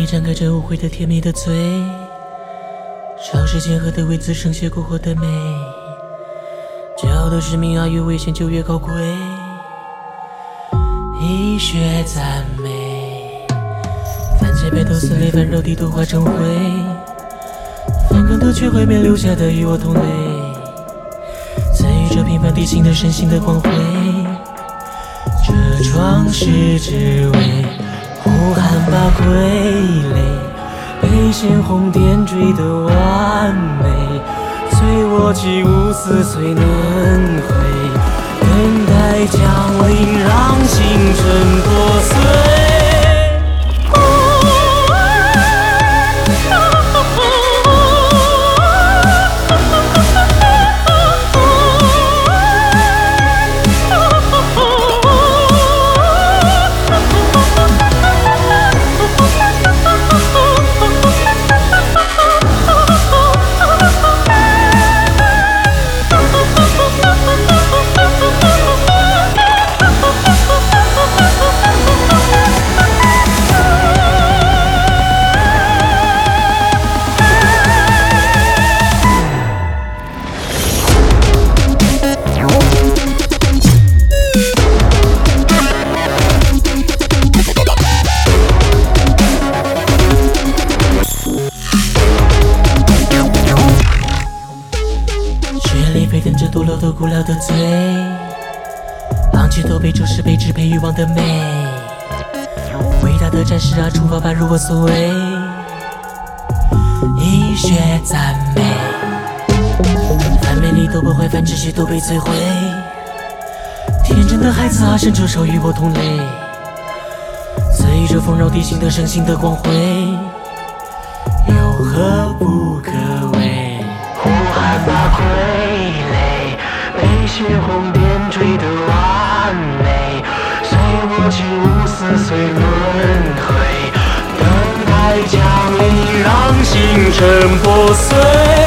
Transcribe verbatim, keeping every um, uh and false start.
张开着无悔的甜蜜的嘴，尝试间和的位置剩下过火的美，叫的是命啊越危险就越高贵，医学赞美，番茄白头丝累饭肉地都化成灰，翻滚的却会被留下的与我同类，参与着平凡地形的身心的光辉，这创世之味呼喊吧傀儡，被鲜红点缀的完美，随我起舞似碎轮回，等待降临让星辰破碎。沸腾着堕落的古老的罪，昂起头背就是被支配欲望的美，伟大的战士啊，出发吧，如我所为，医学赞美，反美丽都不会，反秩序都被摧毁，天真的孩子啊，伸出手与我同类，随着丰饶地形的圣性的光辉，有何不可为？呼喊吧傀儡，被血红点缀的完美，随我起舞似碎轮回，等待降临让星辰破碎。